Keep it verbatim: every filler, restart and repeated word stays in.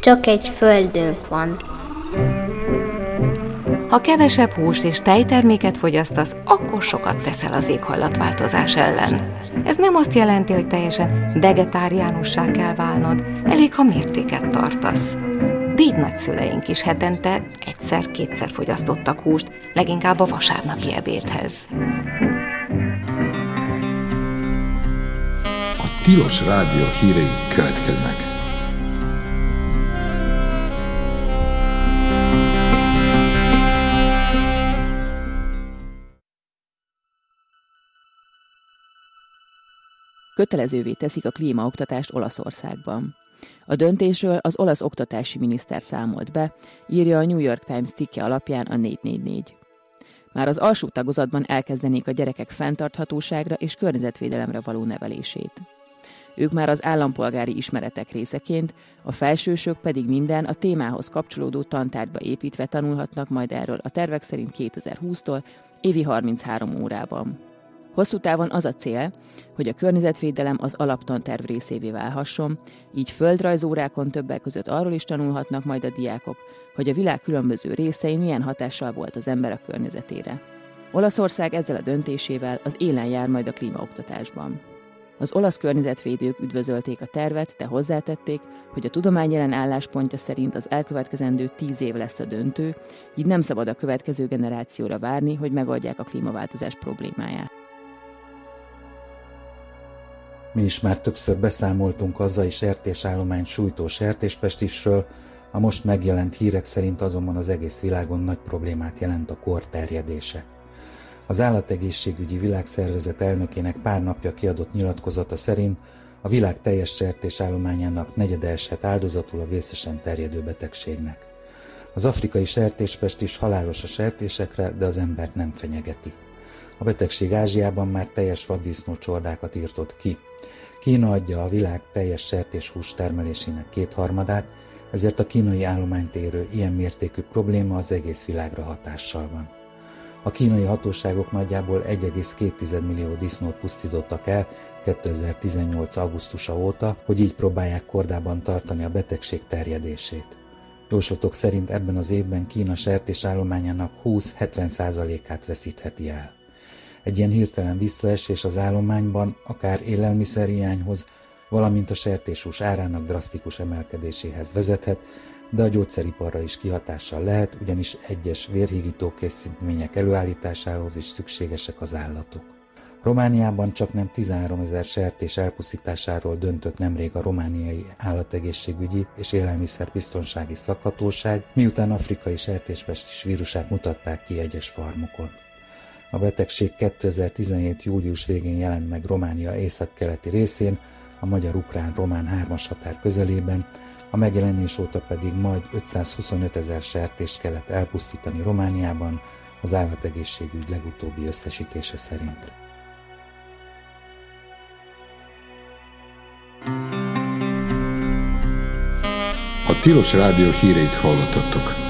csak egy földünk van. Ha kevesebb húst és tejterméket fogyasztasz, akkor sokat teszel az éghajlatváltozás ellen. Ez nem azt jelenti, hogy teljesen vegetáriánussá kell válnod, elég, ha mértéket tartasz. Déd nagyszüleink is hetente egyszer-kétszer fogyasztottak húst, leginkább a vasárnapi ebédhez. A Tilos Rádió hírei következnek. Kötelezővé teszik a klímaoktatást Olaszországban. A döntésről az olasz oktatási miniszter számolt be, írja a New York Times cikke alapján a négy négy négy. Már az alsó tagozatban elkezdenék a gyerekek fenntarthatóságra és környezetvédelemre való nevelését. Ők már az állampolgári ismeretek részeként, a felsősök pedig minden a témához kapcsolódó tantárgyba építve tanulhatnak majd erről a tervek szerint kétezer-húsztól évi harminchárom órában. Hosszú távon az a cél, hogy a környezetvédelem az alaptanterv részévé válhasson, így földrajzórákon többek között arról is tanulhatnak majd a diákok, hogy a világ különböző részein milyen hatással volt az ember a környezetére. Olaszország ezzel a döntésével az élen jár majd a klímaoktatásban. Az olasz környezetvédők üdvözölték a tervet, de hozzátették, hogy a tudomány jelen álláspontja szerint az elkövetkezendő tíz év lesz a döntő, így nem szabad a következő generációra várni, hogy megoldják a klímaváltozás problémáját. Mi is már többször beszámoltunk a hazai sertésállomány sújtó sertéspestisről, a most megjelent hírek szerint azonban az egész világon nagy problémát jelent a kor terjedése. Az Állategészségügyi Világszervezet elnökének pár napja kiadott nyilatkozata szerint a világ teljes sertésállományának negyede eshet áldozatul a vészesen terjedő betegségnek. Az afrikai sertéspestis halálos a sertésekre, de az embert nem fenyegeti. A betegség Ázsiában már teljes vaddisznócsordákat írtott ki. Kína adja a világ teljes sertéshús termelésének kétharmadát, ezért a kínai állományt érő ilyen mértékű probléma az egész világra hatással van. A kínai hatóságok nagyjából egy egész két millió disznót pusztítottak el kétezer-tizennyolc. augusztusa óta, hogy így próbálják kordában tartani a betegség terjedését. Jóslatok szerint ebben az évben Kína sertésállományának húsz-hetven százalékát veszítheti el. Egy ilyen hirtelen visszaesés az állományban akár élelmiszerhiányhoz, valamint a sertéshús árának drasztikus emelkedéséhez vezethet, de a gyógyszeriparra is kihatással lehet, ugyanis egyes vérhigító készítmények előállításához is szükségesek az állatok. Romániában csaknem tizenháromezer sertés elpusztításáról döntött nemrég a romániai állategészségügyi és élelmiszerbiztonsági szakhatóság, miután afrikai sertéspestis vírusát mutatták ki egyes farmokon. A betegség kétezer-tizenhét. július végén jelent meg Románia északkeleti részén, a magyar-ukrán-román hármas határ közelében, a megjelenés óta pedig majd ötszázhuszonöt ezer sertést kellett elpusztítani Romániában, az állategészségügy legutóbbi összesítése szerint. A Tilos Rádió híreit hallottattok.